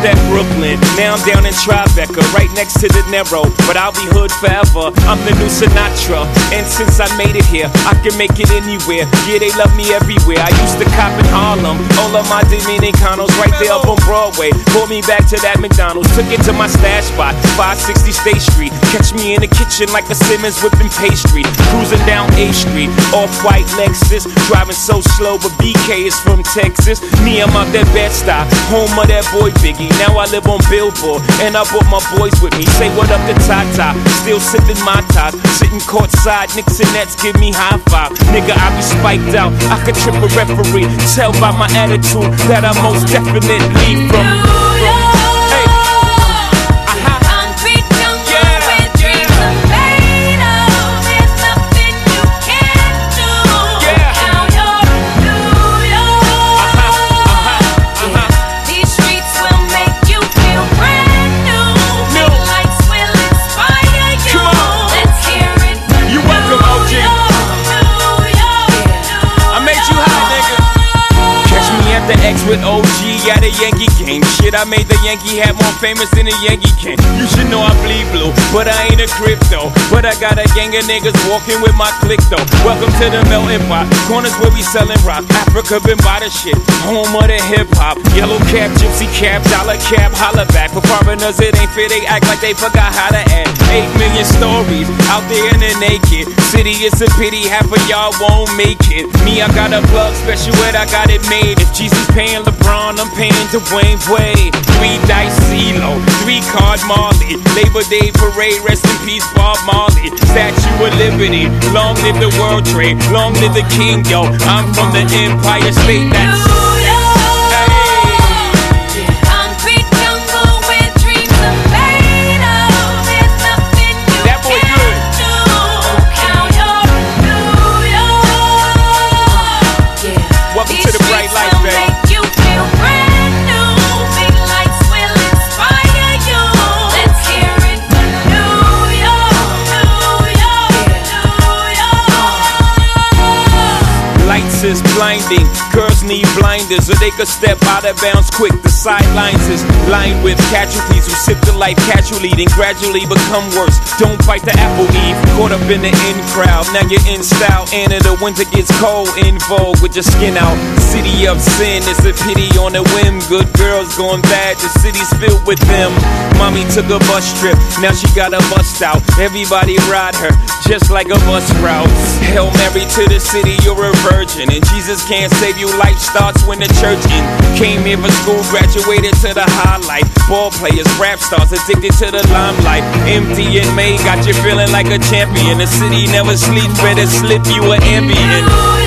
that Brooklyn. Now I'm down in Tribeca, right next to the Narrow. But I'll be hood forever, I'm the new Sinatra. And since I made it here, I can make it anywhere. Yeah, they love me everywhere. I used to cop in Harlem, all of my Dominicanos right there up on Broadway. Pulled me back to that McDonald's, took it to my stash spot, 560 State Street. Catch me in the kitchen like a Simmons whipping pastry. Cruising down A Street, off-white Lexus. Driving so slow, but BK is from Texas. Me, I'm out that Bed-Stuy, home of that boy Biggie. Now I live on Billboard, and I brought my boys with me. Say what up to Tata, still sipping my ties. Sitting courtside, Knicks and Nets give me high five. Nigga, I be spiked out, I could trip a referee. Tell by my attitude that I most definitely from. With OG at a Yankee game. Shit, I made the Yankee hat more famous than a Yankee can. You should know I bleed blue, but I ain't a crypto. But I got a gang of niggas walking with my click though. Welcome to the melting pot. Corners where we selling rock. Africa been by the shit. Home of the hip hop. Yellow cap, gypsy cap, dollar cap, holla back. For foreigners it ain't fair, they act like they forgot how to act. 8 million stories out there in the naked city. It's a pity half of y'all won't make it. Me, I got a plug special ed, I got it made. If Jesus paying LeBron, I'm paying Dwayne Wade. 3 dice CeeLo, 3 card Marley. Labor Day parade, rest in peace Bob Marley. Statue of Liberty, long live the World Trade, long live the King, yo. I'm from the Empire State, that's is blinding. Girls need blinders so they could step out of bounds quick. The sidelines is lined with casualties who sip the life casually, then gradually become worse. Don't bite the apple, Eve. Caught up in the in crowd, now you're in style. And in the winter gets cold, in vogue with your skin out. City of sin, it's a pity on a whim. Good girls going bad, the city's filled with them. Mommy took a bus trip, now she got a bust out. Everybody ride her, just like a bus route. Hail Mary to the city, you're a virgin. And Jesus can't save you, life starts when the church in. Came here for school, graduated to the highlight. Ball players, rap stars, addicted to the limelight. MD and May got you feeling like a champion. The city never sleeps, better slip you an Ambien.